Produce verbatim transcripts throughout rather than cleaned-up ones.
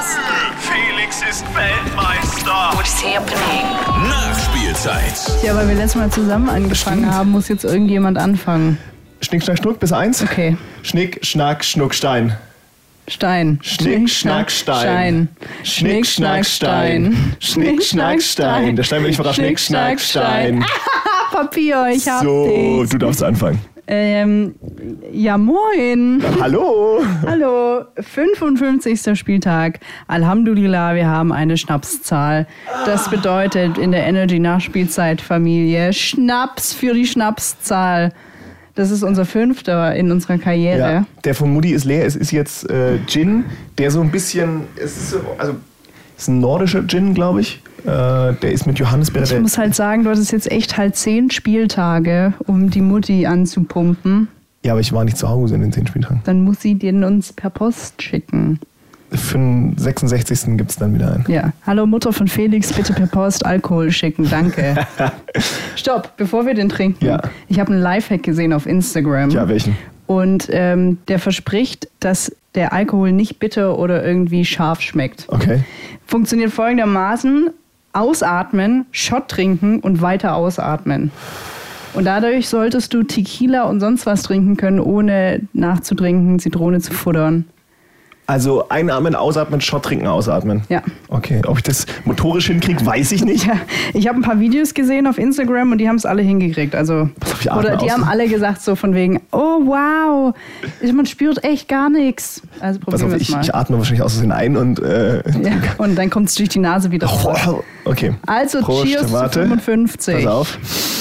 Carsten. Felix ist Weltmeister. What's happening? Nachspielzeit. Ja, weil wir letztes Mal zusammen angefangen Stimmt. haben, muss jetzt irgendjemand anfangen. Schnick, Schnack, Schnuck, bis eins. Okay. Schnick, Schnack, Schnuck, Stein. Stein. Schnick, Schnack, Stein. Schnick, Schnack, Stein. Schnick, Schnack, Stein. Der Stein will ich verraten. Schnick, Schnack, Stein. Papier, ich hab So, dich. du darfst anfangen. Ähm, ja, moin. Hallo. Hallo, fünfundfünfzigster Spieltag. Alhamdulillah, wir haben eine Schnapszahl. Das bedeutet in der Energy-Nachspielzeit-Familie Schnaps für die Schnapszahl. Das ist unser fünfter in unserer Karriere. Ja, der von Mutti ist leer. Es ist jetzt äh, Gin, der so ein bisschen, es ist so, also es ist ein nordischer Gin, glaube ich. Äh, der ist mit Johannisbeere. Ich muss halt sagen, du hattest jetzt echt halt zehn Spieltage, um die Mutti anzupumpen. Ja, aber ich war nicht zu Hause in den zehn Spieltagen. Dann muss sie den uns per Post schicken. Für den sechsundsechzigsten gibt es dann wieder einen. Ja. Hallo Mutter von Felix, bitte per Post Alkohol schicken, danke. Stopp, bevor wir den trinken. Ja. Ich habe einen Lifehack gesehen auf Instagram. Ja, welchen? Und ähm, der verspricht, dass der Alkohol nicht bitter oder irgendwie scharf schmeckt. Okay. Funktioniert folgendermaßen: Ausatmen, Shot trinken und weiter ausatmen. Und dadurch solltest du Tequila und sonst was trinken können, ohne nachzutrinken, Zitrone zu futtern. Also einatmen, ausatmen, Shot trinken, ausatmen. Ja. Okay, ob ich das motorisch hinkriege, weiß ich nicht. Ja, ich habe ein paar Videos gesehen auf Instagram und die haben es alle hingekriegt. Also, Pass auf, ich atme oder die aus. haben alle gesagt so von wegen, oh wow, man spürt echt gar nichts. Also Pass probieren auf, wir es ich, mal. ich atme wahrscheinlich aus Versehen ein und... Äh, Ja, und dann kommt es durch die Nase wieder raus. oh, okay. Also Prost, Cheers warte. zu fünfundfünfzig. Pass auf.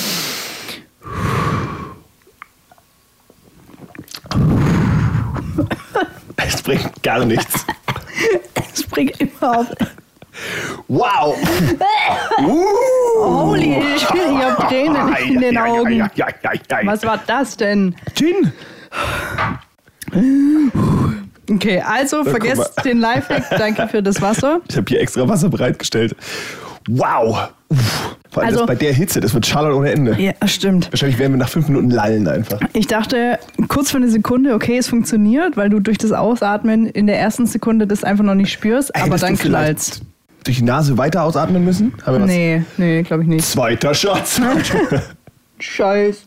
Es bringt gar nichts. Es bringt überhaupt. Wow! Holy shit, ich hab Tränen in den Augen. Ja, ja, ja, ja, ja. Was war das denn? Gin? Okay, also guck vergesst mal. den Lifehack. Danke für das Wasser. Ich habe hier extra Wasser bereitgestellt. Wow! Uff. Vor allem Also- das bei der Hitze, das wird schallern ohne Ende. Ja, stimmt. Wahrscheinlich werden wir nach fünf Minuten lallen einfach. Ich dachte kurz für eine Sekunde, okay, es funktioniert, weil du durch das Ausatmen in der ersten Sekunde das einfach noch nicht spürst, aber Hättest dann du vielleicht knallt's. durch die Nase weiter ausatmen müssen? Haben wir was? Nee, nee, glaube ich nicht. Zweiter Schatz. Scheiß.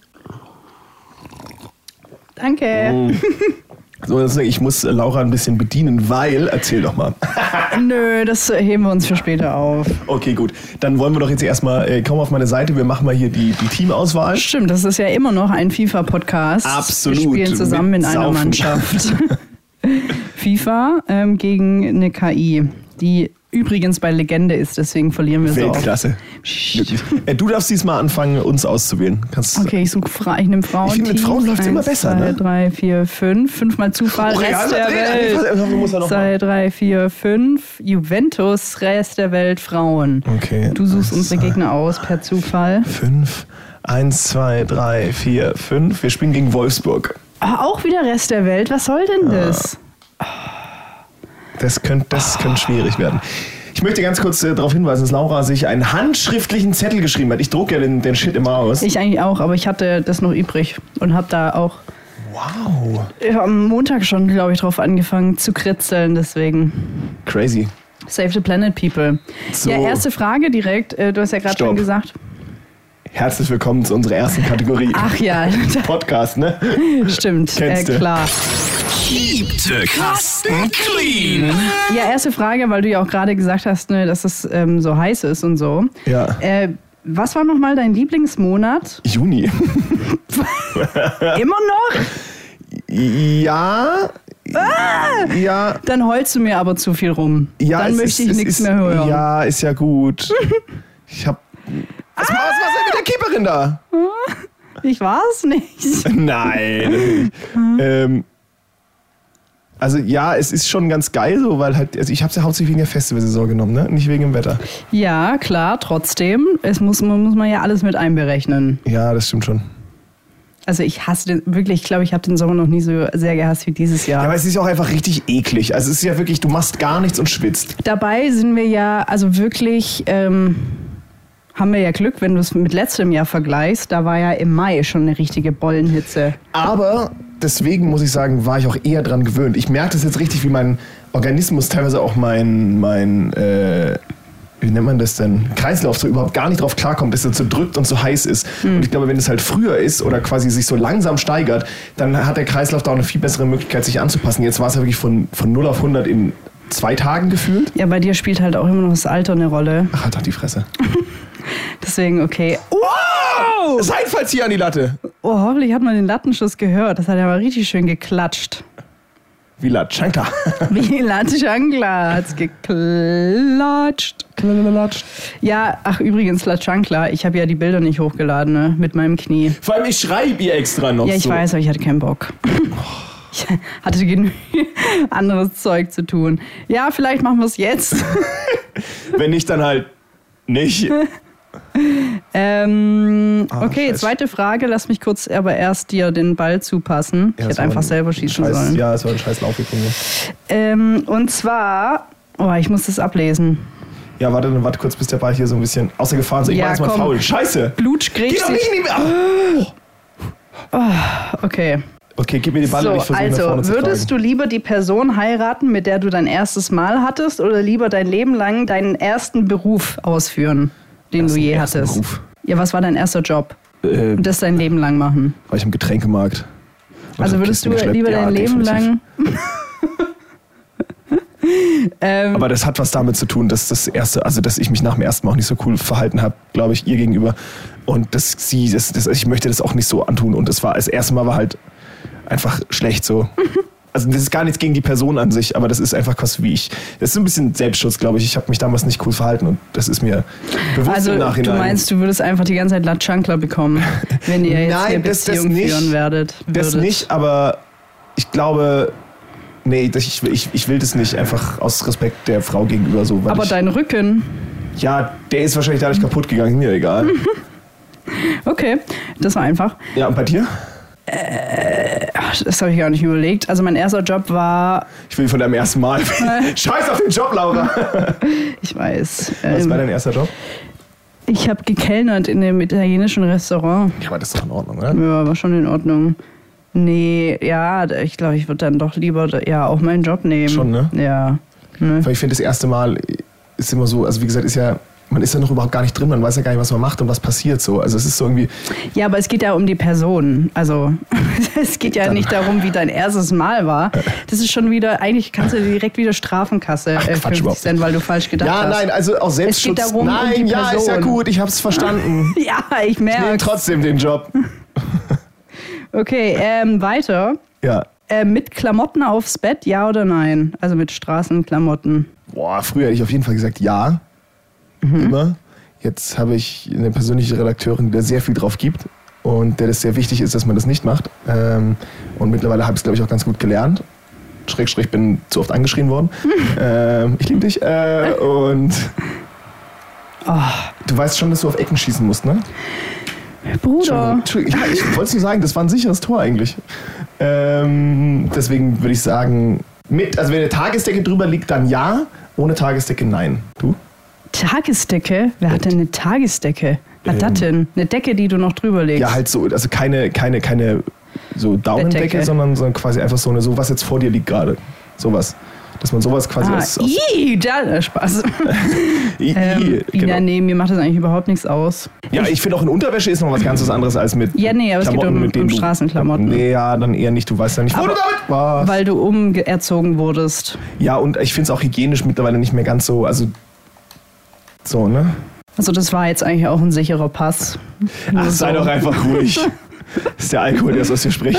Danke. So, das- ich muss Laura ein bisschen bedienen, weil, erzähl doch mal. Nö, das heben wir uns für später auf. Okay, gut. Dann wollen wir doch jetzt erstmal, äh, komm auf meine Seite, wir machen mal hier die, die Teamauswahl. Stimmt, das ist ja immer noch ein FIFA-Podcast. Absolut. Wir spielen zusammen Mit in einer Saufen. Mannschaft. FIFA ähm, gegen eine K I, die übrigens bei Legende ist, deswegen verlieren wir so oft. Weltklasse. Psst. Wirklich. Äh, du darfst diesmal anfangen, uns auszuwählen. Kannst Okay, ich suche Fra ich nehme Frauen. Ich finde, mit Frauen läuft's immer besser, zwei, ne? drei, vier, fünf. Fünfmal Zufall, Oh, Real Rest der Madrid, Welt. Real- muss er noch zwei, drei, vier, fünf. Juventus, Rest der Welt, Frauen. Okay. Du suchst Eins, unsere zwei, Gegner aus per Zufall. Fünf. Eins, zwei, drei, vier, fünf. Wir spielen gegen Wolfsburg. Ah, auch wieder Rest der Welt. Was soll denn das? Das könnte das könnte schwierig werden. Ich möchte ganz kurz äh, darauf hinweisen, dass Laura sich einen handschriftlichen Zettel geschrieben hat. Ich drucke ja den, den Shit immer aus. Ich eigentlich auch, aber ich hatte das noch übrig und habe da auch Wow. ja, am Montag schon, glaube ich, drauf angefangen zu kritzeln. Deswegen Crazy. Save the Planet, People. So. Ja, erste Frage direkt. Äh, Du hast ja gerade Stopp. schon gesagt. Herzlich willkommen zu unserer ersten Kategorie. Ach ja, Podcast, ne? stimmt. Äh, Kennst du. klar. Keep the Carsten clean. Ja, erste Frage, weil du ja auch gerade gesagt hast, ne, dass es ähm, so heiß ist und so. Ja. Äh, was war nochmal dein Lieblingsmonat? Juni. Immer noch? Ja. Ja. Dann heulst du mir aber zu viel rum. Ja, Dann es möchte ist, ich es nichts ist, mehr hören. Ja, ist ja gut. Ich hab. Was, was, was ist mit der Keeperin da? Ich war's nicht. Nein. ähm, also ja, es ist schon ganz geil so, weil halt, also ich habe es ja hauptsächlich wegen der Festivalsaison genommen, ne? Nicht wegen dem Wetter. Ja, klar, trotzdem. Es muss, man muss man ja alles mit einberechnen. Ja, das stimmt schon. Also ich hasse den, wirklich, ich glaube, ich habe den Sommer noch nie so sehr gehasst wie dieses Jahr. Ja, aber es ist ja auch einfach richtig eklig. Also es ist ja wirklich, du machst gar nichts und schwitzt. Dabei sind wir ja, also wirklich, ähm, haben wir ja Glück, wenn du es mit letztem Jahr vergleichst. Da war ja im Mai schon eine richtige Bollenhitze. Aber deswegen muss ich sagen, war ich auch eher dran gewöhnt. Ich merke das jetzt richtig, wie mein Organismus, teilweise auch mein, mein äh, wie nennt man das denn, Kreislauf so überhaupt gar nicht drauf klarkommt, dass er so drückt und so heiß ist. Mhm. Und ich glaube, wenn es halt früher ist oder quasi sich so langsam steigert, dann hat der Kreislauf da auch eine viel bessere Möglichkeit, sich anzupassen. Jetzt war es ja wirklich von, von null auf hundert in zwei Tagen gefühlt. Ja, bei dir spielt halt auch immer noch das Alter eine Rolle. Ach, halt doch die Fresse. Deswegen, okay. Wow! Seitfallzieher an die Latte. Oh, hoffentlich hat man den Lattenschuss gehört. Das hat ja mal richtig schön geklatscht. Wie La Chancla. Wie La Chancla hat's geklatscht. Klatscht. Ja, ach übrigens, La Chancla, ich habe ja die Bilder nicht hochgeladen, ne, mit meinem Knie. Vor allem, ich schreibe ihr extra noch Ja, ich so. weiß, aber ich hatte keinen Bock. Ich hatte genug anderes Zeug zu tun. Ja, vielleicht machen wir es jetzt. Wenn nicht, dann halt nicht. ähm, Ah, okay, scheiß. zweite Frage. Lass mich kurz aber erst dir den Ball zupassen. Ja, ich das hätte war einfach ein selber schießen scheiß, sollen. Ja, es war ein scheiß Lauf von mir. Ähm, und zwar, oh, ich muss das ablesen. Ja, warte, dann warte kurz, bis der Ball hier so ein bisschen außer Gefahr ist. Ich Ja, mach jetzt mal komm. faul. Scheiße. Blut Geh grätscht doch nicht sich. in die... Ah. Okay. Okay, gib mir den Ball und ich So, versuche nach vorne also, zu würdest du lieber die Person heiraten, mit der du dein erstes Mal hattest, oder lieber dein Leben lang deinen ersten Beruf ausführen, den Ersten- du je ersten hattest? Beruf. Ja, was war dein erster Job? Äh, Und das dein Leben lang machen? war ich im Getränkemarkt. Und Also hab würdest du Kisten geschleppt? lieber Ja, dein Leben definitiv. lang... ähm, Aber das hat was damit zu tun, dass das erste, also dass ich mich nach dem ersten Mal auch nicht so cool verhalten habe, glaube ich, ihr gegenüber. Und dass sie, das, das, ich möchte das auch nicht so antun. Und das war, das erste Mal war halt einfach schlecht so. Also das ist gar nichts gegen die Person an sich, aber das ist einfach was wie ich. Das ist so ein bisschen Selbstschutz, glaube ich. Ich habe mich damals nicht cool verhalten und das ist mir bewusst also im Nachhinein. du meinst, du würdest einfach die ganze Zeit La Chancla bekommen, wenn ihr jetzt Nein, eine das- das Beziehung nicht. führen werdet. Das würdet. nicht, aber ich glaube, nee, das, ich, ich, ich will das nicht, einfach aus Respekt der Frau gegenüber so. Weil Aber ich, dein Rücken, ja, der ist wahrscheinlich dadurch kaputt gegangen, mir egal. okay, das war einfach. Ja, und bei dir? Ach, das habe ich gar nicht überlegt. Also mein erster Job war, Ich will von deinem ersten Mal. Scheiß auf den Job, Laura. ich weiß, Was ähm, war dein erster Job? ich habe gekellnert in einem italienischen Restaurant. Ja, aber das ist doch in Ordnung, oder? Ja, war schon in Ordnung. Nee, ja, ich glaube, ich würde dann doch lieber ja auch meinen Job nehmen. Schon, ne? Ja. Ne? Weil ich finde, das erste Mal ist immer so, also wie gesagt, ist ja, man ist ja noch überhaupt gar nicht drin, man weiß ja gar nicht, was man macht und was passiert so. Also es ist so irgendwie, Ja, aber es geht ja um die Person. Also es geht ja Dann- nicht darum, wie dein erstes Mal war. Das ist schon wieder, eigentlich kannst du direkt wieder Strafenkasse Ach, äh, Quatsch fünfzig überhaupt Cent, weil du falsch gedacht ja, hast. nein, also auch Selbstschutz. darum, um nein, die ja, ist ja Person. gut, ich hab's verstanden. Ja, ich Ich nehme merke. trotzdem den Job. Okay, ähm, weiter. Ja. Äh, mit Klamotten aufs Bett, ja oder nein? Also mit Straßenklamotten. Boah, früher hätte ich auf jeden Fall gesagt, ja. Immer. Jetzt habe ich eine persönliche Redakteurin, der sehr viel drauf gibt und der das sehr wichtig ist, dass man das nicht macht. Ähm, und mittlerweile habe ich es, glaube ich, auch ganz gut gelernt. Schrägstrich, bin zu oft angeschrien worden. ähm, ich liebe dich. Äh, und du weißt schon, dass du auf Ecken schießen musst, ne? Bruder. Entschuldigung, ja, ich wollte nur sagen, das war ein sicheres Tor eigentlich. Ähm, deswegen würde ich sagen, mit, also wenn eine Tagesdecke drüber liegt, dann ja. Ohne Tagesdecke nein. Du? Tagesdecke? Wer hat denn eine Tagesdecke? Was Ähm, das denn? Eine Decke, die du noch drüber legst? Ja, halt so, also keine, keine, keine so Daunendecke, Bettdecke. sondern, sondern quasi einfach so eine, so was jetzt vor dir liegt gerade. Sowas. Dass man sowas quasi Ah, aus, aus ii, da, äh, Spaß. I, I, ähm, genau. Ja, nee, mir macht das eigentlich überhaupt nichts aus. Ja, ich finde auch in Unterwäsche ist noch was ganz was anderes als mit Ja, nee, aber es geht Klamotten, um- mit denen um du- Straßenklamotten. Nee, ja, dann eher nicht. Du weißt ja nicht, wo Aber- du damit warst. Weil du umerzogen wurdest. Ja, und ich finde es auch hygienisch mittlerweile nicht mehr ganz so, also so, ne? Also das war jetzt eigentlich auch ein sicherer Pass. Nur Ach, sei so. doch einfach ruhig. Das ist der Alkohol, der so aus dir spricht.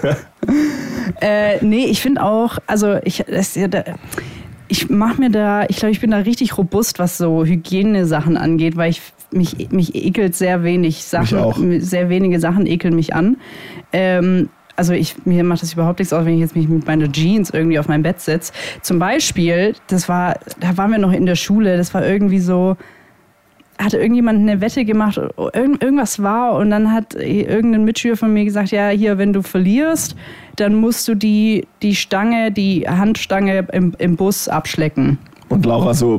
Äh, nee, ich finde auch, also ich, das, ja, da, ich mache mir da, ich glaube, ich bin da richtig robust, was so Hygienesachen angeht, weil ich mich, mich ekelt sehr wenig Sachen, Mich auch. sehr wenige Sachen ekeln mich an. Ähm, also ich, mir macht das überhaupt nichts aus, wenn ich jetzt mich mit meiner Jeans irgendwie auf mein Bett setze. Zum Beispiel, das war, da waren wir noch in der Schule, das war irgendwie so, hatte irgendjemand eine Wette gemacht, irgend, irgendwas war und dann hat irgendein Mitschüler von mir gesagt, ja, hier, wenn du verlierst, dann musst du die, die Stange, die Handstange im, im Bus abschlecken. Und Laura so,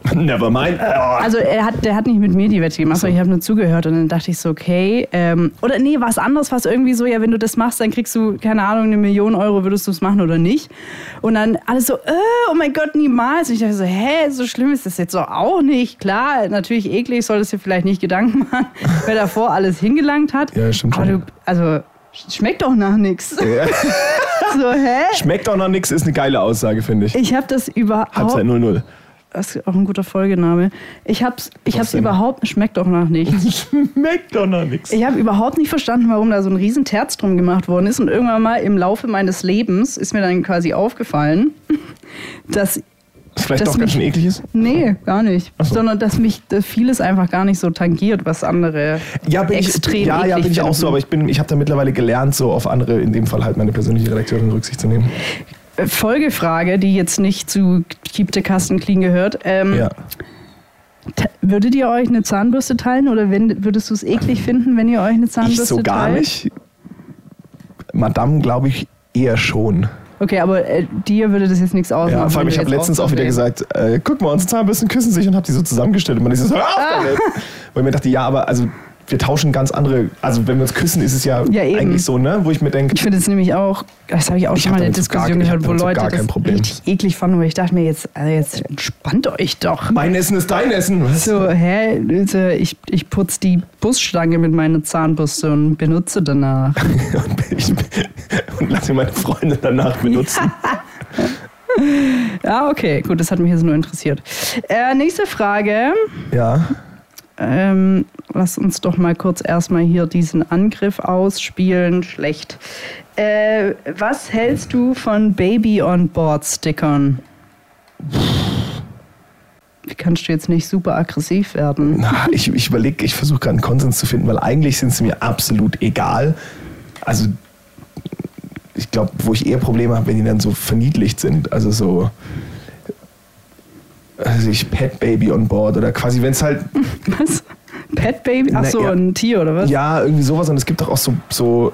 Never mind. Also er hat, der hat nicht mit mir die Wette gemacht, sondern ich habe nur zugehört und dann dachte ich so, okay, ähm, oder nee, was anderes, was irgendwie so, ja, wenn du das machst, dann kriegst du, keine Ahnung, eine Million Euro, würdest du es machen oder nicht? Und dann alles so, äh, oh mein Gott, niemals. Und ich dachte so, hä, so schlimm ist das jetzt doch auch nicht. Klar, natürlich eklig, solltest du vielleicht nicht Gedanken machen, wer davor alles hingelangt hat. Ja, stimmt aber schon. du, also, schmeckt doch nach nichts. Ja. So, hä? Schmeckt auch noch nix, ist eine geile Aussage, finde ich. Ich habe das überhaupt... Halbzeit null null. Das ist auch ein guter Folgename. Ich hab's, ich Was hab's denn? überhaupt, schmeckt doch nach nichts. Schmeckt doch noch nix. Ich habe überhaupt nicht verstanden, warum da so ein riesen Terz drum gemacht worden ist. Und irgendwann mal im Laufe meines Lebens ist mir dann quasi aufgefallen, dass... Ist vielleicht dass doch ganz mich- schön eklig ist? Nee, gar nicht. Ach so. Sondern dass mich dass vieles einfach gar nicht so tangiert, was andere Ja, bin extrem ich, ja, ja, eklig bin ich auch finden. so, aber ich, bin, ich habe da mittlerweile gelernt, so auf andere, in dem Fall halt meine persönliche Redakteurin Rücksicht zu nehmen. Folgefrage, die jetzt nicht zu Keep the Kasten Clean gehört. Ähm, Ja. t- Würdet ihr euch eine Zahnbürste teilen oder wenn, würdest du es eklig finden, wenn ihr euch eine Zahnbürste Ich so gar teilt? nicht. Madame, glaube ich, eher schon. Okay, aber äh, dir würde das jetzt nichts ausmachen. Ja, vor allem, wenn ich du habe jetzt letztens auch so wieder wärst. gesagt, äh, guck mal, unsere Zahnbürsten küssen sich und habe die so zusammengestellt. Und man ist so, hör auf damit. Weil ich mir dachte, ja, aber also wir tauschen ganz andere, also wenn wir uns küssen, ist es ja, Ja, eben. eigentlich so, ne? Wo ich mir denke, Ich finde es nämlich auch, das habe ich auch Ich schon hab mal eine damit so gar- Diskussion ich hab gehört, wo damit so Leute gar kein das Problem. richtig eklig fanden, wo ich dachte mir jetzt, also jetzt entspannt euch doch. mein Essen ist dein Essen. Was? So, hä, Leute, ich, ich putze die Busstange mit meiner Zahnbürste und benutze danach. und, ich, und lasse meine Freunde danach benutzen. Ja, okay, gut, das hat mich jetzt nur interessiert. Äh, nächste Frage. Ja. Ähm, lass uns doch mal kurz erstmal hier diesen Angriff ausspielen. Schlecht. Äh, was hältst du von Baby-on-Board-Stickern? Wie kannst du jetzt nicht super aggressiv werden? Na, ich ich überlege, ich versuche gerade einen Konsens zu finden, weil eigentlich sind sie mir absolut egal. Also ich glaube, wo ich eher Probleme habe, wenn die dann so verniedlicht sind. Also so, also ich Pet Baby on Board oder quasi, wenn es halt, Was? Pet Baby? Ach so, Na, ja. ein Tier oder was? ja, irgendwie sowas. Und es gibt doch auch so, so,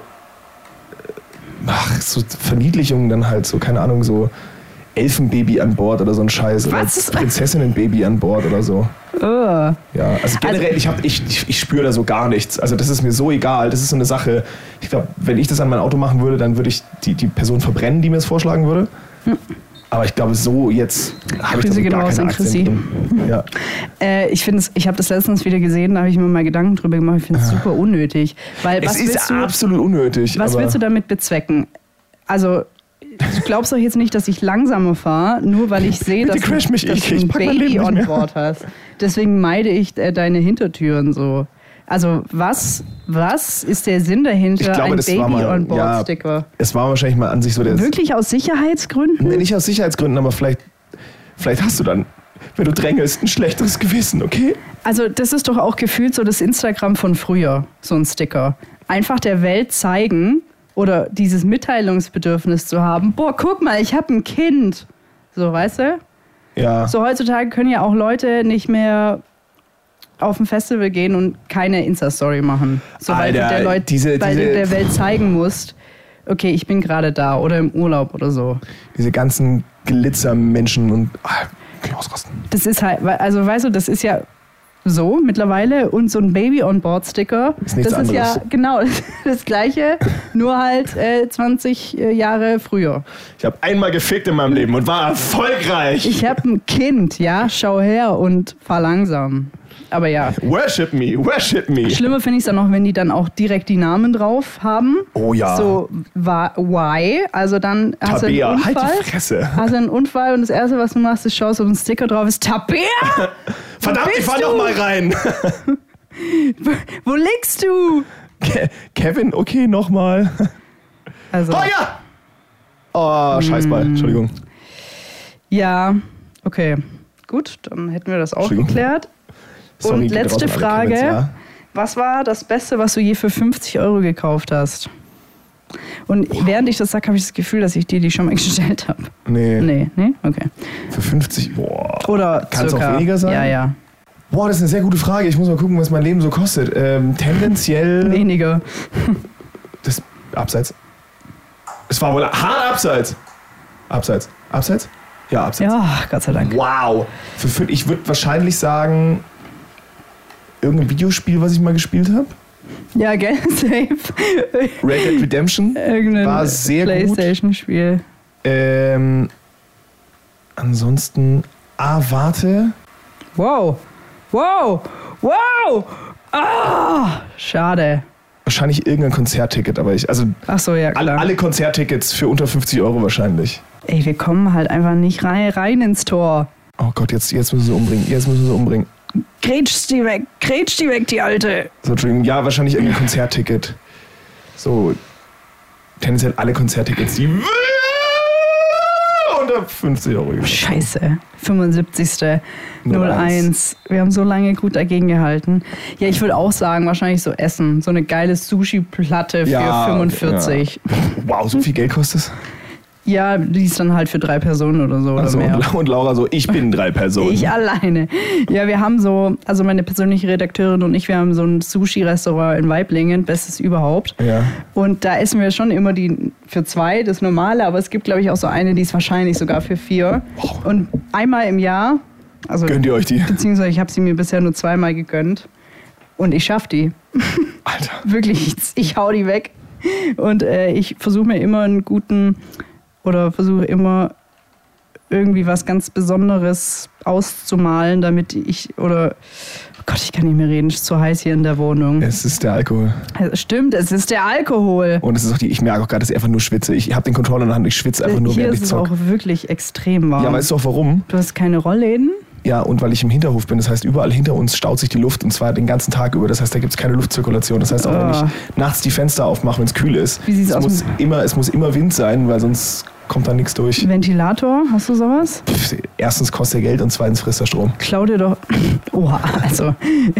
ach, so Verniedlichungen dann halt, so, keine Ahnung, so Elfenbaby an Bord oder so ein Scheiß. Was? Oder Prinzessinnenbaby an Bord oder so. Oh. Ja, also generell, Also- ich, hab, ich, ich, ich spüre da so gar nichts. Also das ist mir so egal. Das ist so eine Sache. Ich glaube, wenn ich das an mein Auto machen würde, dann würde ich die, die Person verbrennen, die mir das vorschlagen würde. Aber ich glaube, so jetzt habe ich da Grüße so gehen gar raus keine an Chrissy. Aktien drin. Ja. Äh, ich finde ich habe das letztens wieder gesehen, da habe ich mir mal Gedanken drüber gemacht. Ich finde es super unnötig. Weil Es was ist willst du, absolut unnötig. was aber willst du damit bezwecken? Also, du glaubst doch jetzt nicht, dass ich langsamer fahre, nur weil ich sehe, Bitte dass, crash du- mich, dass ich- du ich ein pack mein Leben Baby nicht on mehr. Board hast. Deswegen meide ich äh, deine Hintertüren so. Also, was, was ist der Sinn dahinter, Ich glaube, ein das Baby war mal- on Board ja, Sticker? es war wahrscheinlich mal an sich so der. Wirklich aus Sicherheitsgründen? Nee, nicht aus Sicherheitsgründen, aber vielleicht, vielleicht hast du dann, wenn du drängelst, ein schlechteres Gewissen, okay? Also das ist doch auch gefühlt so das Instagram von früher, so ein Sticker. Einfach der Welt zeigen oder dieses Mitteilungsbedürfnis zu haben, boah, guck mal, ich habe ein Kind. So, weißt du? Ja. So heutzutage können ja auch Leute nicht mehr auf ein Festival gehen und keine Insta-Story machen. So, weil Alter, du der, Leut, diese- weil diese- du der Welt zeigen musst, okay, ich bin gerade da oder im Urlaub oder so. Diese ganzen Glitzermenschen und. Ah, kann ich ausrasten. Das ist halt, weil- also weißt du, das ist ja so mittlerweile und so ein Baby-on-Board-Sticker, Ist nichts das ist ja anderes. genau das Gleiche, nur halt äh, zwanzig Jahre früher. Ich habe einmal gefickt in meinem Leben und war erfolgreich. Ich habe ein Kind, ja, schau her und fahr langsam. Aber ja, Worship me, worship me. schlimmer finde ich es dann noch, wenn die dann auch direkt die Namen drauf haben. Oh ja. So, wa- why? Also dann hast du einen Tabea, halt Unfall. die Fresse. Hast du einen Unfall und das Erste, was du machst, ist schaust, ob ein Sticker drauf ist. Tabea! Verdammt, ich bist fahr du? noch mal rein. Wo liegst du? Ke- Kevin, okay, nochmal. Also, Feuer! Oh, Scheißball, Mm. Entschuldigung. ja, okay. Gut, dann hätten wir das auch Entschuldigung. geklärt. Sorry, Und geht letzte raus an alle Frage. Kevins, ja? Was war das Beste, was du je für fünfzig Euro gekauft hast? Und während ich das sage, habe ich das Gefühl, dass ich dir die schon mal gestellt habe. Nee, Nee, nee? Okay. für fünfzig. Boah. Oder Kann's auch circa. weniger sein? Ja, ja. Boah, das ist eine sehr gute Frage. Ich muss mal gucken, was mein Leben so kostet. Ähm, tendenziell. Weniger. Das Abseits. Es war wohl hart abseits. Abseits. Abseits? Ja, abseits. Ja, Gott sei Dank. Wow. Für, für, ich würde wahrscheinlich sagen, irgendein Videospiel, was ich mal gespielt habe. Ja, gell, safe. Red Dead Redemption Irgendein war sehr gut. PlayStation-Spiel. Ähm, ansonsten, ah, warte. Wow. Wow. Wow. Ah, schade. Wahrscheinlich irgendein Konzertticket, aber ich, also Ach so, ja, klar. alle, alle Konzerttickets für unter fünfzig Euro wahrscheinlich. Ey, wir kommen halt einfach nicht rein, rein ins Tor. Oh Gott, jetzt, jetzt müssen sie umbringen, jetzt müssen sie umbringen. Grätsch die weg, grätsch die weg, die Alte. So, Entschuldigung, ja, wahrscheinlich irgendein Konzertticket. So, tendenziell alle Konzerttickets, die unter fünfzig Euro. Scheiße. fünfundsiebzigste null null eins. eins. Wir haben so lange gut dagegen gehalten. Ja, ich würde auch sagen, wahrscheinlich so Essen. So eine geile Sushi-Platte für Ja, fünfundvierzig. Ja. Wow, so viel Geld kostet es? Ja, die ist dann halt für drei Personen oder so. Also, oder mehr. und, und Laura so, ich bin drei Personen. Ich alleine. Ja, wir haben so, also meine persönliche Redakteurin und ich, wir haben so ein Sushi-Restaurant in Weiblingen, bestes überhaupt. Ja. Und da essen wir schon immer die für zwei, das Normale, aber es gibt, glaube ich, auch so eine, die ist wahrscheinlich sogar für vier. Und einmal im Jahr, also Gönnt ihr euch die? beziehungsweise ich habe sie mir bisher nur zweimal gegönnt und ich schaff die. Alter. Wirklich, ich, ich hau die weg. Und äh, ich versuche mir immer einen guten oder versuche immer irgendwie was ganz Besonderes auszumalen, damit ich, oder, oh Gott, ich kann nicht mehr reden, es ist zu heiß hier in der Wohnung. Es ist der Alkohol. Stimmt, es ist der Alkohol. Und es ist auch die, ich merke auch gerade, dass ich einfach nur schwitze. Ich habe den Controller in der Hand, ich schwitze einfach nur, Hier während ist ich es zock. auch wirklich extrem warm. Ja, weißt du auch warum? Du hast keine Rollläden? Ja, und weil ich im Hinterhof bin, das heißt, überall hinter uns staut sich die Luft und zwar den ganzen Tag über. Das heißt, da gibt es keine Luftzirkulation. Das heißt, auch wenn ich Oh. nachts die Fenster aufmache, wenn es kühl ist, Wie sieht's es, aus muss mit- immer, es muss immer Wind sein, weil sonst kommt da nichts durch. Ventilator, hast du sowas? Pff, erstens kostet er Geld und zweitens frisst er Strom. Klau dir doch. Oha, also.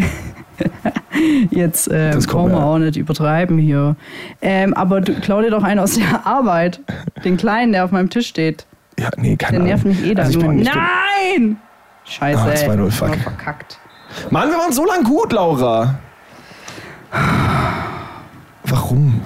Jetzt äh, Das kommt, brauchen wir ja. auch nicht übertreiben hier. Ähm, aber du klau dir doch einen aus der Arbeit. Den kleinen, der auf meinem Tisch steht. Ja, nee, keine Der nervt Ahnung. mich eh da Also ich nur. bin, ich Nein! Scheiße. Ah, zwei null, ey. fuck. War verkackt. bin, Mann, wir waren so lang gut, Laura. Warum?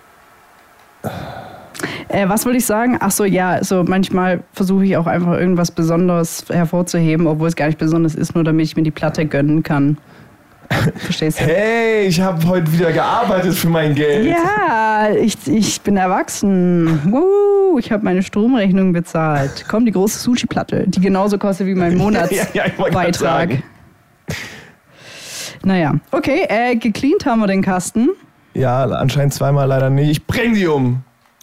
Äh, was wollte ich sagen? Ach so, ja, so manchmal versuche ich auch einfach irgendwas Besonderes hervorzuheben, obwohl es gar nicht besonders ist, nur damit ich mir die Platte gönnen kann. Verstehst du? Hey, ich habe heute wieder gearbeitet für mein Geld. Ja, ich, ich bin erwachsen. Woo, ich habe meine Stromrechnung bezahlt. Komm, die große Sushi-Platte, die genauso kostet wie mein Ja, ja, ich wollte grad Monatsbeitrag. sagen. Naja, okay, äh, gecleant haben wir den Kasten. Ja, anscheinend zweimal leider nicht. Ich bring die um.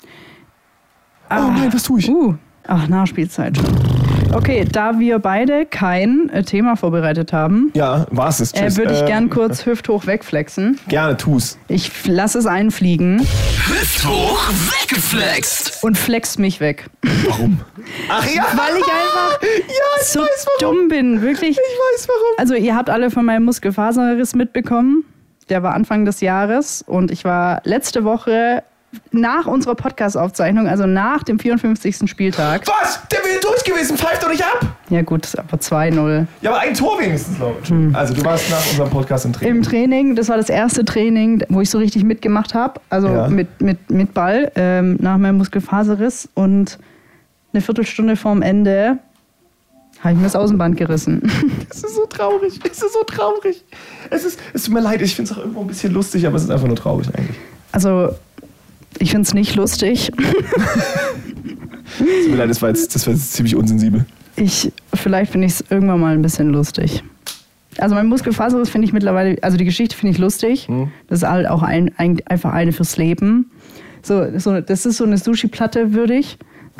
Ah, Oh nein, was tue ich? Uh, ach, Nachspielzeit. Okay, da wir beide kein äh, Thema vorbereitet haben, Ja, war's es. äh, Tschüss. würde ich Ähm, gern kurz hüfthoch wegflexen. Gerne, tu's. Ich f- lass es einfliegen Hüfthoch weggeflext. und flex mich weg. Warum? Ach ja, Weil ich einfach ja, ich so weiß warum. dumm bin, wirklich. Ich weiß warum. Also ihr habt alle von meinem Muskelfaserriss mitbekommen. Der war Anfang des Jahres und ich war letzte Woche nach unserer Podcast-Aufzeichnung, also nach dem vierundfünfzigsten Spieltag. Was? Der will durch gewesen, pfeift doch nicht ab. Ja gut, aber zwei null. Ja, aber ein Tor wenigstens, Laura. Entschuldigung. Also du warst nach unserem Podcast im Training. Im Training, das war das erste Training, wo ich so richtig mitgemacht habe, also Ja. mit, mit, mit Ball, ähm, nach meinem Muskelfaserriss und eine Viertelstunde vorm Ende habe ich mir das Außenband gerissen. Es ist so traurig. Es ist so traurig. Es ist, es tut mir leid, ich finde es auch irgendwo ein bisschen lustig, aber es ist einfach nur traurig eigentlich. Also ich finde es nicht lustig. Es tut mir leid, das war jetzt, das war jetzt ziemlich unsensibel. Ich, vielleicht finde ich es irgendwann mal ein bisschen lustig. Also mein Muskelfaserriss finde ich mittlerweile, also die Geschichte finde ich lustig. Hm. Das ist halt auch ein, ein, einfach eine fürs Leben. So, so, das ist so eine Sushi-Platte würdig.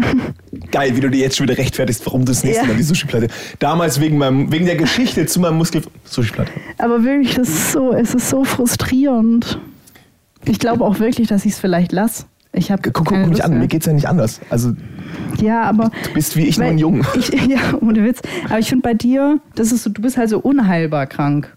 Geil, wie du dir jetzt schon wieder rechtfertigst, warum du das nächste Ja. Mal die Sushi-Platte. Damals wegen, meinem, wegen der Geschichte zu meinem Muskel... Sushi-Platte. Aber wirklich, das ist so, es ist so frustrierend. Ich glaube auch wirklich, dass ich es vielleicht lasse. Ich habe Guck, guck mich an, mir geht's ja nicht anders. Also Ja, aber du bist wie ich nur weil ein Jung. Ich, ja, ohne Witz. Aber ich finde bei dir, das ist so, du bist halt so unheilbar krank.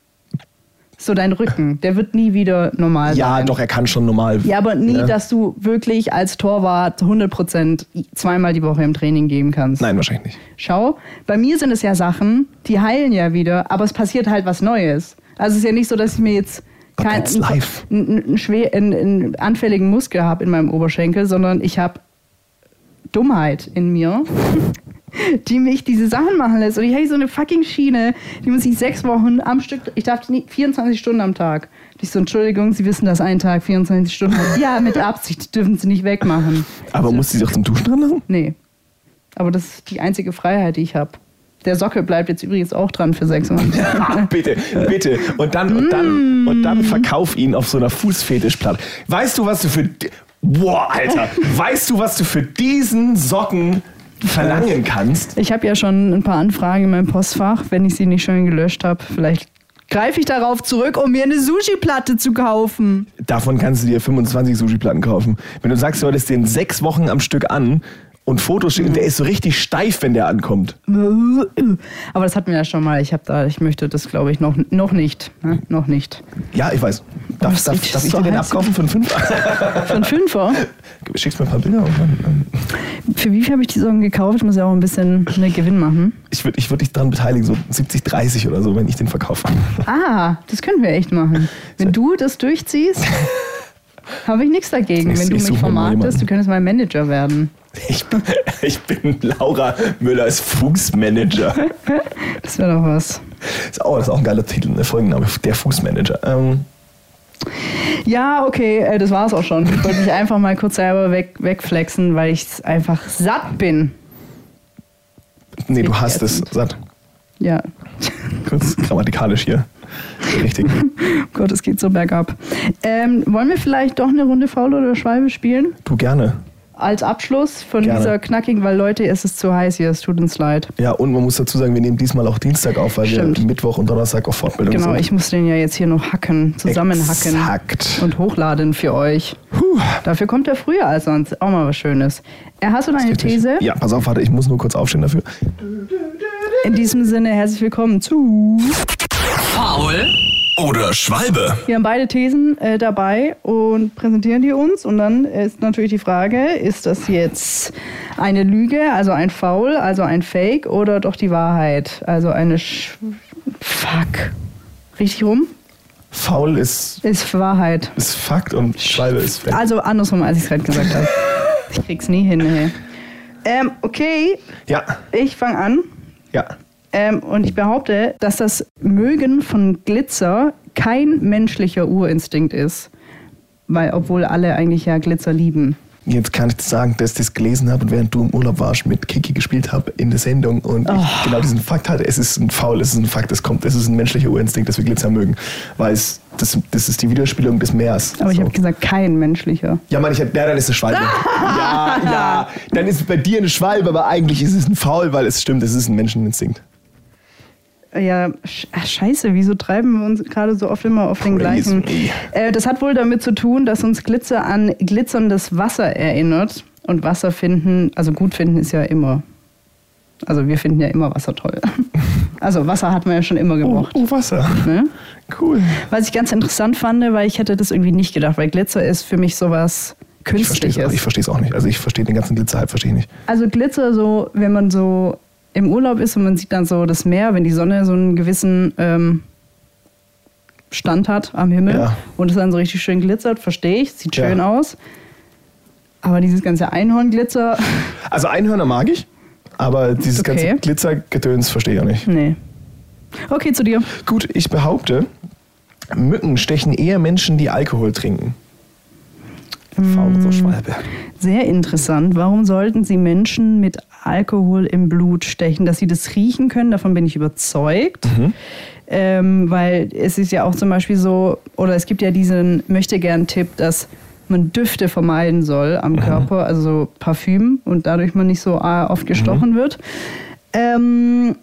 So dein Rücken, der wird nie wieder normal Ja, sein. doch, er kann schon normal. Ja, aber nie, Ja. dass du wirklich als Torwart hundert Prozent zweimal die Woche im Training geben kannst. Nein, wahrscheinlich nicht. Schau, bei mir sind es ja Sachen, die heilen ja wieder, aber es passiert halt was Neues. Also es ist ja nicht so, dass ich mir jetzt But keinen that's life. einen, einen, schwer, einen, einen anfälligen Muskel habe in meinem Oberschenkel, sondern ich habe Dummheit in mir. die mich diese Sachen machen lässt. Und ich habe so eine fucking Schiene, die muss ich sechs Wochen am Stück, ich darf nicht vierundzwanzig Stunden am Tag. Ich so, Entschuldigung, Sie wissen, dass ein Tag vierundzwanzig Stunden hat. Ja, mit Absicht, dürfen Sie nicht wegmachen. Aber also, muss sie doch zum Duschen dran lassen? Nee. Aber das ist die einzige Freiheit, die ich habe. Der Sockel bleibt jetzt übrigens auch dran für sechs Monate. Ja, bitte, bitte. Und dann, und dann, und dann verkauf ihn auf so einer Fußfetischplatte. Weißt du, was du für... Boah, Alter. Weißt du, was du für diesen Socken verlangen kannst? Ich habe ja schon ein paar Anfragen in meinem Postfach, wenn ich sie nicht schon gelöscht habe. Vielleicht greife ich darauf zurück, um mir eine Sushi-Platte zu kaufen. Davon kannst du dir fünfundzwanzig Sushi-Platten kaufen. Wenn du sagst, du hattest den sechs Wochen am Stück an und Fotos schicken, mhm. der ist so richtig steif, wenn der ankommt. Aber das hatten wir ja schon mal. Ich habe da, ich möchte das, glaube ich, noch, noch nicht. Ne? Noch nicht. Ja, ich weiß. Darf, darf, darf, darf ich so dir den abkaufen für einen Fünfer? Für einen Fünfer? Schickst mir ein paar Bilder. Und dann, ähm. Für wie viel habe ich die Socken gekauft? Ich muss ja auch ein bisschen einen Gewinn machen. Ich würde ich würd dich daran beteiligen, so siebzig dreißig oder so, wenn ich den verkaufe. Ah, das können wir echt machen. Wenn du das durchziehst, habe ich nichts dagegen. Ich, wenn du mich vermarktest, du könntest mein Manager werden. Ich bin, ich bin Laura Müllers Fußmanager. Das wäre doch was. Ist auch, das ist auch ein geiler Titel, eine Folgenname, der Fußmanager. Ähm. Ja, okay, das war's auch schon. Ich wollte mich einfach mal kurz selber weg, wegflexen, weil ich einfach satt bin. Nee, du hast es satt. Ja. Kurz grammatikalisch hier. Richtig. Oh Gott, es geht so bergab. Ähm, wollen wir vielleicht doch eine Runde Faul oder Schwalbe spielen? Du, gerne. Als Abschluss von Gerne. dieser knackigen, weil Leute, es ist zu heiß hier, es tut uns leid. Ja, und man muss dazu sagen, wir nehmen diesmal auch Dienstag auf, weil Stimmt. wir Mittwoch und Donnerstag auf Fortbildung genau, sind. Genau, ich muss den ja jetzt hier noch hacken, zusammenhacken. Exakt. Und hochladen für euch. Puh. Dafür kommt er früher als sonst. Auch mal was Schönes. Er hast du noch eine These? Ja, pass auf, warte, ich muss nur kurz aufstehen dafür. In diesem Sinne, herzlich willkommen zu Faul oder Schwalbe. Wir haben beide Thesen äh, dabei und präsentieren die uns. Und dann ist natürlich die Frage, ist das jetzt eine Lüge, also ein Faul, also ein Fake oder doch die Wahrheit? Also eine Sch... Fuck. Richtig rum? Faul ist... Ist Wahrheit. Ist Fakt und Schwalbe ist Fake. Also andersrum, als ich es gerade gesagt habe. Ich krieg's nie hin. Hey. Ähm, okay. Ja. Ich fange an. Ja. Ähm, und ich behaupte, dass das Mögen von Glitzer kein menschlicher Urinstinkt ist. Weil, obwohl alle eigentlich ja Glitzer lieben. Jetzt kann ich dir sagen, dass ich das gelesen habe und während du im Urlaub warst, mit Kiki gespielt habe in der Sendung und oh. ich genau diesen Fakt hatte. Es ist ein Faul, es ist ein Fakt, es kommt, es ist ein menschlicher Urinstinkt, dass wir Glitzer mögen. Weil es, das, das ist die Widerspiegelung des Meers. Aber so. Ich habe gesagt, kein menschlicher. Ja, Mann, ich hab, ja, dann ist es Schwalbe. ja, ja, dann ist es bei dir eine Schwalbe, aber eigentlich ist es ein Faul, weil es stimmt, es ist ein Menscheninstinkt. Ja, scheiße, wieso treiben wir uns gerade so oft immer auf den Praise gleichen? Äh, das hat wohl damit zu tun, dass uns Glitzer an glitzerndes Wasser erinnert. Und Wasser finden, also gut finden ist ja immer. Also wir finden ja immer Wasser toll. Also Wasser hat man ja schon immer gemocht. Oh, oh Wasser. Ne? Cool. Was ich ganz interessant fand, weil ich hätte das irgendwie nicht gedacht, weil Glitzer ist für mich sowas Künstliches. Ich verstehe es auch nicht. Also ich verstehe den ganzen Glitzer-Hype, verstehe ich nicht. Also Glitzer so, wenn man so im Urlaub ist und man sieht dann so das Meer, wenn die Sonne so einen gewissen ähm, Stand hat am Himmel ja. und es dann so richtig schön glitzert, verstehe ich, sieht schön ja. aus. Aber dieses ganze Einhornglitzer... Also Einhörner mag ich, aber dieses okay. ganze Glitzergedöns verstehe ich auch nicht. Nee. Okay, zu dir. Gut, ich behaupte, Mücken stechen eher Menschen, die Alkohol trinken. Faul oder Schwalbe. Sehr interessant. Warum sollten sie Menschen mit Alkohol im Blut stechen? Dass sie das riechen können, davon bin ich überzeugt. Mhm. Ähm, weil es ist ja auch zum Beispiel so, oder es gibt ja diesen Möchtegern-Tipp, dass man Düfte vermeiden soll am mhm. Körper, also so Parfüm, und dadurch man nicht so oft gestochen mhm. wird. Ähm,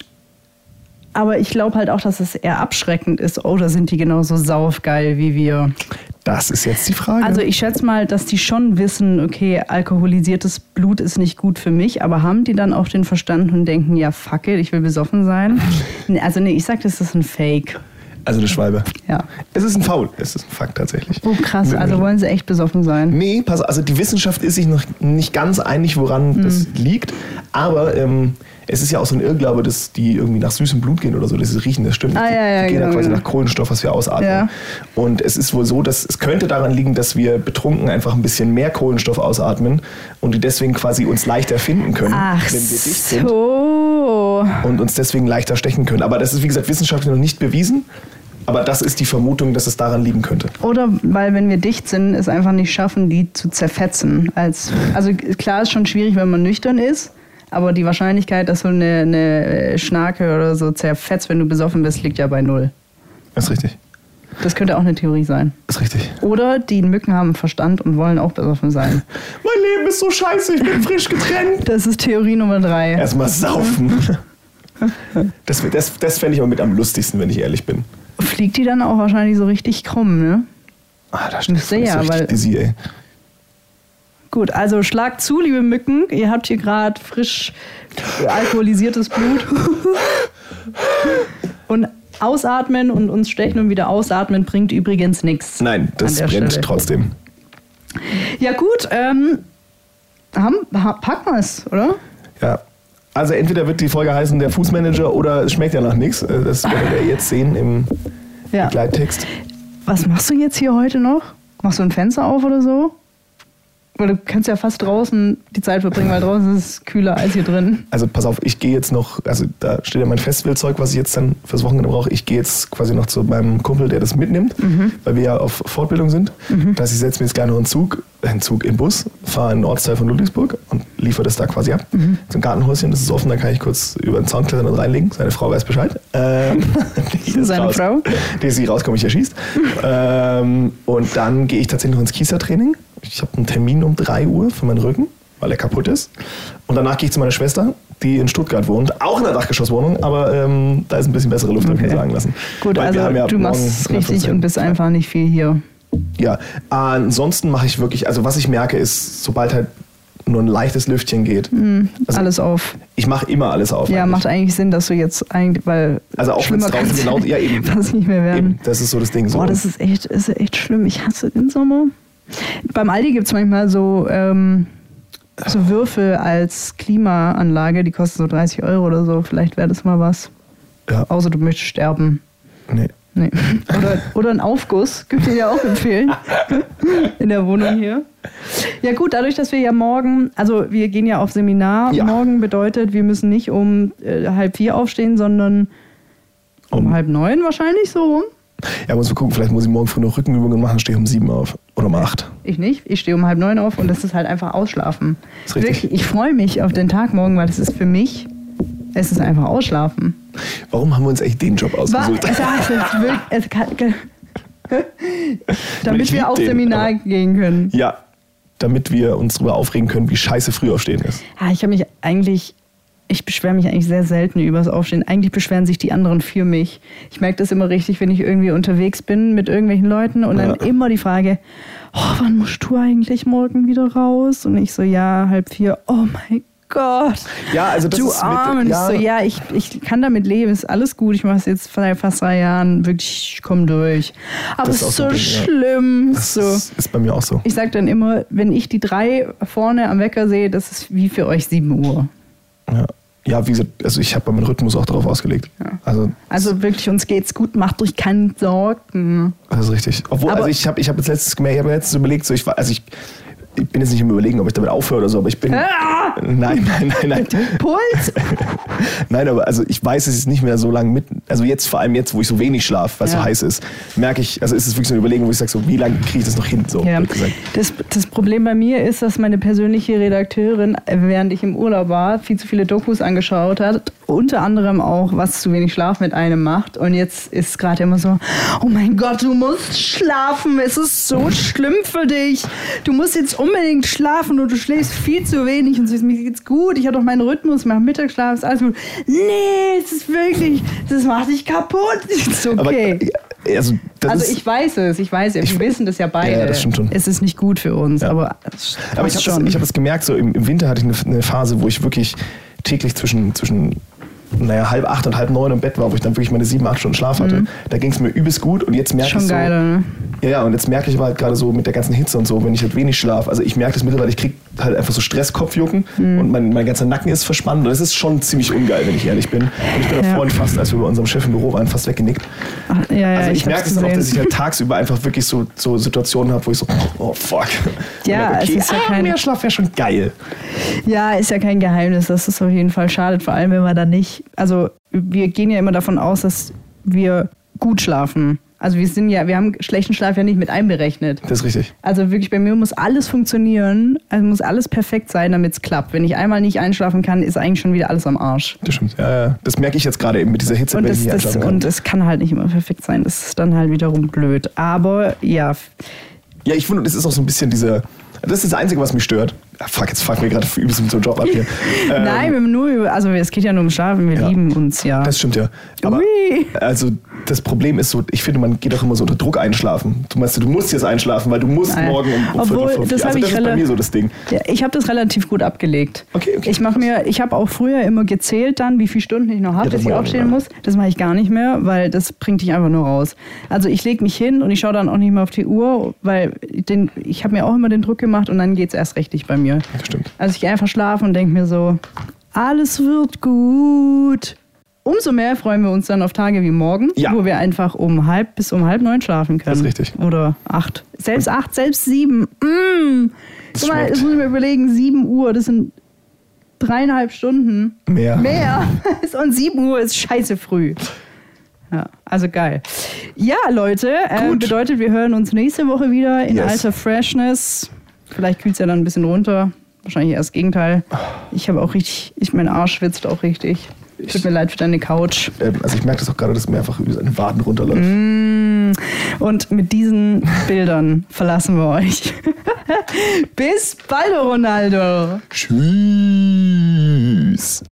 aber ich glaube halt auch, dass es eher abschreckend ist. Oder sind die genauso saufgeil wie wir? Das ist jetzt die Frage. Also ich schätze mal, dass die schon wissen, okay, alkoholisiertes Blut ist nicht gut für mich, aber haben die dann auch den Verstand und denken, ja fuck it, ich will besoffen sein? Also nee, ich sag, das ist ein Fake. Also eine Schwalbe. Ja. Es ist ein Faul. Es ist ein Fakt tatsächlich. Oh krass, also wollen sie echt besoffen sein? Nee, pass, also die Wissenschaft ist sich noch nicht ganz einig, woran mhm. das liegt. Aber ähm, es ist ja auch so ein Irrglaube, dass die irgendwie nach süßem Blut gehen oder so. Das ist Riechen, das stimmt. Ah, ja, ja, die gehen genau, ja quasi genau. nach Kohlenstoff, was wir ausatmen. Ja. Und es ist wohl so, dass es könnte daran liegen, dass wir betrunken einfach ein bisschen mehr Kohlenstoff ausatmen und die deswegen quasi uns leichter finden können, Ach wenn wir dicht sind. so. Und uns deswegen leichter stechen können. Aber das ist, wie gesagt, wissenschaftlich noch nicht bewiesen. Aber das ist die Vermutung, dass es daran liegen könnte. Oder weil, wenn wir dicht sind, es einfach nicht schaffen, die zu zerfetzen. Als, also klar ist schon schwierig, wenn man nüchtern ist, aber die Wahrscheinlichkeit, dass so eine, eine Schnarke oder so zerfetzt, wenn du besoffen bist, liegt ja bei null. Das ist richtig. Das könnte auch eine Theorie sein. Das ist richtig. Oder die Mücken haben Verstand und wollen auch besoffen sein. Mein Leben ist so scheiße, ich bin frisch getrennt. Das ist Theorie Nummer drei. Erstmal saufen. Das, das, das fände ich aber mit am lustigsten, wenn ich ehrlich bin. Fliegt die dann auch wahrscheinlich so richtig krumm, ne? Ah, da steht Sehr, so weil- richtig dizzy, ey. Gut, also schlagt zu, liebe Mücken. Ihr habt hier gerade frisch alkoholisiertes Blut. Und ausatmen und uns stechen und wieder ausatmen bringt übrigens nichts. Nein, das an der brennt Stelle. trotzdem. Ja gut, ähm, haben, ha, packen wir es, oder? Ja. Also entweder wird die Folge heißen der Fußmanager oder es schmeckt ja nach nichts. Das werdet ihr jetzt sehen im Ja. Begleittext. Was machst du jetzt hier heute noch? Machst du ein Fenster auf oder so? Weil du kannst ja fast draußen die Zeit verbringen, weil draußen ist es kühler als hier drin. Also pass auf, ich gehe jetzt noch, also da steht ja mein Festivalzeug, was ich jetzt dann fürs Wochenende brauche. Ich gehe jetzt quasi noch zu meinem Kumpel, der das mitnimmt, mhm. weil wir ja auf Fortbildung sind. Mhm. Das heißt, ich setze mir jetzt gleich noch einen Zug, einen Zug im Bus, fahre in den Ortsteil von Ludwigsburg und liefere das da quasi ab. Mhm. Zum Gartenhäuschen, das ist offen, da kann ich kurz über den Zaun klettern und reinlegen. Seine Frau weiß Bescheid. Ähm, die Seine raus, Frau? Die sie rauskommt, mich erschießt. ähm, und dann gehe ich tatsächlich noch ins Kiesertraining. Ich habe einen Termin um drei Uhr für meinen Rücken, weil er kaputt ist. Und danach gehe ich zu meiner Schwester, die in Stuttgart wohnt. Auch in einer Dachgeschosswohnung, aber ähm, da ist ein bisschen bessere Luft, habe ich mir sagen lassen. Gut, Weil also wir haben ja du machst morgen es richtig und bist einfach nicht viel hier. Ja, ansonsten mache ich wirklich, also was ich merke ist, sobald halt nur ein leichtes Lüftchen geht. Mhm, also alles auf. Ich mache immer alles auf. Ja, eigentlich. macht eigentlich Sinn, dass du jetzt eigentlich, weil Also auch wenn es schlimmer draußen kann's genau, ja eben. fast nicht mehr werden. Eben, das ist so das Ding. So. Boah, das ist echt, ist echt schlimm. Ich hasse den Sommer. Beim Aldi gibt es manchmal so, ähm, so Würfel als Klimaanlage, die kosten so dreißig Euro oder so. Vielleicht wäre das mal was. Ja. Außer du möchtest sterben. Nee. Nee. Oder, oder ein Aufguss, könnt ihr ja auch empfehlen. In der Wohnung hier. Ja gut, dadurch, dass wir ja morgen, also wir gehen ja auf Seminar. Ja. Morgen bedeutet, wir müssen nicht um äh, halb vier aufstehen, sondern um, Um- halb neun wahrscheinlich so rum. Ja, muss man gucken, vielleicht muss ich morgen früh noch Rückenübungen machen, stehe ich um sieben auf. Oder um acht. Ich nicht. Ich stehe um halb neun auf und das ist halt einfach Ausschlafen. Ist richtig. Wirklich, ich freue mich auf den Tag morgen, weil das ist für mich, es ist einfach Ausschlafen. Warum haben wir uns eigentlich den Job War, ausgesucht? es, es, wirklich- es kann, damit Ich wir lieb auf den, Seminar aber- gehen können. Ja, damit wir uns darüber aufregen können, wie scheiße Frühaufstehen ist. Ja, ich habe mich eigentlich, ich beschwere mich eigentlich sehr selten über das Aufstehen. Eigentlich beschweren sich die anderen für mich. Ich merke das immer richtig, wenn ich irgendwie unterwegs bin mit irgendwelchen Leuten und dann Ja. immer die Frage, oh, wann musst du eigentlich morgen wieder raus? Und ich so, ja, halb vier. Oh mein Gott. Ja, also das du ist mit- Arm. Und ja. ich so, ja, ich, ich kann damit leben, ist alles gut. Ich mache es jetzt seit fast drei Jahren, wirklich, ich komme durch. Aber Das es ist ist auch so so ein Ding, ja. schlimm. Das So. ist, ist bei mir auch so. Ich sag dann immer, wenn ich die drei vorne am Wecker sehe, das ist wie für euch sieben Uhr. Ja, ja wie gesagt, also ich habe meinen Rhythmus auch darauf ausgelegt. Ja. Also Also wirklich, uns geht's gut, macht euch keine Sorgen. das ist richtig. Obwohl, Aber- also ich habe ich hab jetzt letztens gemerkt, ich habe letztens überlegt, so ich war, also ich, ich bin jetzt nicht im Überlegen, ob ich damit aufhöre oder so, aber ich bin. Ah! Nein, nein, nein, nein. Puls? Nein, aber also ich weiß, es ist nicht mehr so lange mit. Also jetzt, vor allem jetzt, wo ich so wenig schlafe, weil es Ja. so heiß ist, merke ich, also ist es wirklich so eine Überlegung, wo ich sage, so, wie lange kriege ich das noch hin? So, Ja. blöd gesagt. Das, das Problem bei mir ist, dass meine persönliche Redakteurin, während ich im Urlaub war, viel zu viele Dokus angeschaut hat. Unter anderem auch, was zu wenig Schlaf mit einem macht. Und jetzt ist gerade immer so, oh mein Gott, du musst schlafen. Es ist so schlimm für dich. Du musst jetzt unbedingt schlafen und du schläfst viel zu wenig. Und so ist, mir geht's gut. Ich habe doch meinen Rhythmus, mache Mittagsschlaf, ist alles gut. Nee, es ist wirklich, das macht dich kaputt. Ist okay. Aber, äh, also, das Also ist, ich weiß es, ich weiß es. Wir wissen das ja beide. Ja, das stimmt schon. Es ist nicht gut für uns, Ja. aber es aber ich passt habe schon. das, ich hab das gemerkt, so im, im Winter hatte ich eine, eine Phase, wo ich wirklich täglich zwischen, zwischen naja, halb acht und halb neun im Bett war, wo ich dann wirklich meine sieben, acht Stunden Schlaf hatte. Mhm. Da ging es mir übelst gut und jetzt merke ich Schon so... geil, ne? Ja, ja, und jetzt merke ich aber halt gerade so mit der ganzen Hitze und so, wenn ich halt wenig schlafe, also ich merke das mittlerweile, ich kriege halt einfach so Stresskopfjucken mhm. und mein, mein ganzer Nacken ist verspannt und das ist schon ziemlich ungeil, wenn ich ehrlich bin. Und ich bin ja. vorhin fast, als wir bei unserem Chef im Büro waren, fast weggenickt. Ach, ja, ja, also ich, ich merke es dann auch, dass ich halt tagsüber einfach wirklich so, so Situationen habe, wo ich so, oh fuck. Ja, okay, es ist ja ah, kein... mehr Schlaf wäre schon geil. Ja, ist ja kein Geheimnis, dass es auf jeden Fall schadet, vor allem wenn man dann nicht, also wir gehen ja immer davon aus, dass wir gut schlafen. Also wir sind ja, wir haben schlechten Schlaf ja nicht mit einberechnet. Das ist richtig. Also wirklich, bei mir muss alles funktionieren, also muss alles perfekt sein, damit es klappt. Wenn ich einmal nicht einschlafen kann, ist eigentlich schon wieder alles am Arsch. Das stimmt, ja, ja. Das merke ich jetzt gerade eben mit dieser Hitze, und wenn das, ich nicht das, einschlafen kann. Und es kann halt nicht immer perfekt sein, das ist dann halt wiederum blöd. Aber ja... Ja, ich finde, das ist auch so ein bisschen diese... Das ist das Einzige, was mich stört. Ah, fuck, jetzt fuck mir gerade übelst mit so einem Job ab hier. ähm, Nein, wir haben nur über, also es geht ja nur um Schlafen, wir ja, lieben uns, ja. Das stimmt ja. Aber Ui. also das Problem ist so, ich finde, man geht auch immer so unter Druck einschlafen. Du meinst, du musst jetzt einschlafen, weil du musst Nein. morgen um, um Obwohl, Viertel vor vier. das, Also ich das ist bei mir so das Ding. Ja, ich habe das relativ gut abgelegt. Okay, okay. Ich mache mir, ich habe auch früher immer gezählt dann, wie viele Stunden ich noch habe, Ja, das bis ich mache ich aufstehen auch, ja. muss. Das mache ich gar nicht mehr, weil das bringt dich einfach nur raus. Also ich lege mich hin und ich schaue dann auch nicht mehr auf die Uhr, weil den, ich habe mir auch immer den Druck gemacht und dann geht es erst richtig bei mir. Das stimmt. Also ich gehe einfach schlafen und denke mir so, alles wird gut. Umso mehr freuen wir uns dann auf Tage wie morgen, Ja. wo wir einfach um halb bis um halb neun schlafen können. Das ist richtig. Oder acht. Selbst acht, selbst sieben. Mm. Das Guck mal, schmeckt. das muss ich mir überlegen, sieben Uhr, das sind dreieinhalb Stunden. Mehr. Mehr. Und sieben Uhr ist scheiße früh. Ja, also geil. Ja, Leute, äh, Gut. bedeutet, wir hören uns nächste Woche wieder in Yes. alter Freshness. Vielleicht kühlt es ja dann ein bisschen runter. Wahrscheinlich eher das Gegenteil. Ich habe auch richtig, ich, mein Arsch schwitzt auch richtig. Tut mir leid für deine Couch. Ähm, also ich merke das auch gerade, dass mir einfach über seine Waden runterläuft. Mm. Und mit diesen Bildern verlassen wir euch. Bis bald, Ronaldo. Tschüss.